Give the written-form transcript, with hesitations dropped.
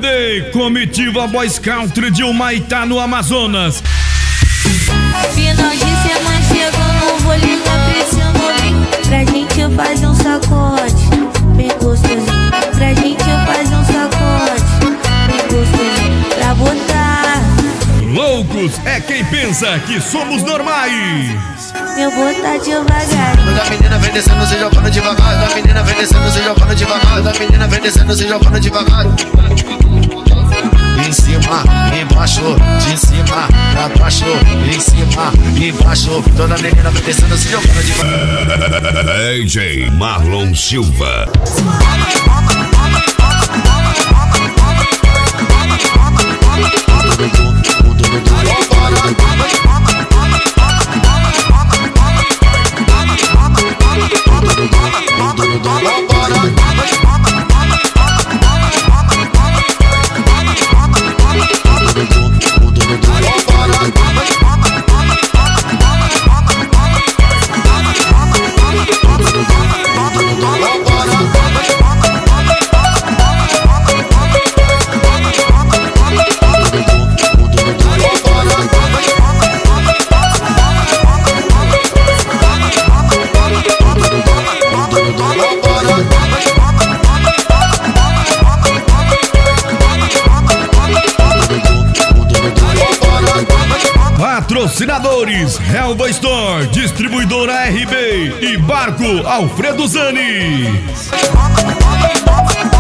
CD Comitiva Boys Country de Humaitá, no Amazonas. Final de semana chegando, vou ligar pra esse novinho pra gente fazer um sacode bem gostosinho, pra gente fazer um sacode bem gostosinho, pra botar. Loucos é quem pensa que somos normais. Eu botar devagar. Da menina vem descendo, se jogando devagar. Da menina vem descendo, se jogando devagar. Da menina vem descendo, se jogando devagar. Em cima, embaixo, de cima pra baixo, em cima, embaixo. Toda menina vem descendo, se jogando devagar. DJ Marlon Silva. Patrocinadores: Helva Store, Distribuidora RB e Barco Alfredo Zanes.